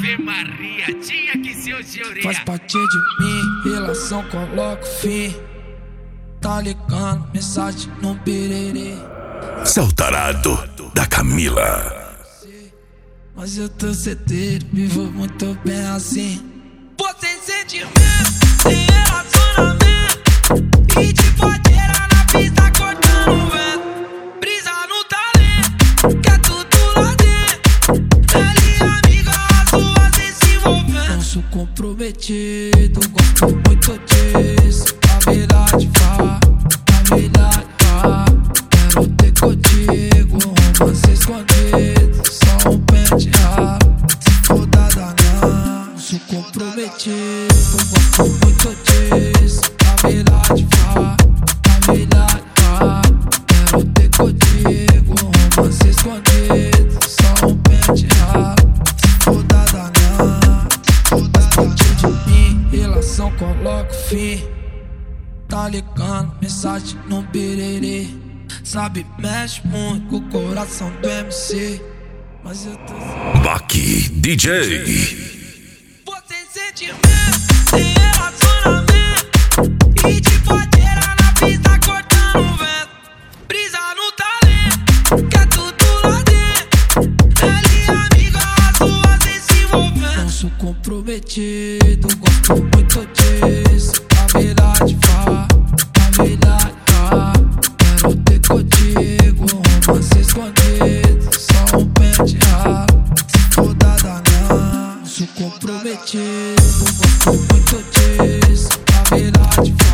Ave Maria, tinha que ser o Gioria. Faz parte de mim, relação coloca fim. Tá ligando, mensagem no pererê. Saltarado da Camila. Mas eu tô certeiro, vivo muito bem assim. Você sentimento, sem relacionamento. E de fodeira na pista cortando o vento. Brisa no talento, que é tudo lá dentro. Ela e amiga, as duas sem se envolvendo. Não sou comprometido, gosto muito disso. A verdade fala, a verdade fala. Quero ter contigo, romance escondido. Só um pente ralo, se for dada não sou comprometido, gosto muito disso. A verdade fala, a verdade fala. Quero ter contigo, romance escondido. Só um pente ralo, se for dada não. Faz parte de mim, relação coloca fim. Tá ligando, mensagem no birerê. Sabe, mexe muito com o coração do MC. Mas eu tô Baki DJ. Você sentimento, sem relacionamento. E de fodeira na pista cortando o vento. Brisa no talento, que é tudo lá dentro. Ela e amiga, as duas sem se envolvendo. Não sou comprometido, gosto muito disso. A verdade fala, a verdade fala. Quero ter contigo, romance escondido. Só um pente ralo, se for dada não sou comprometido, gosto muito disso. A verdade fala.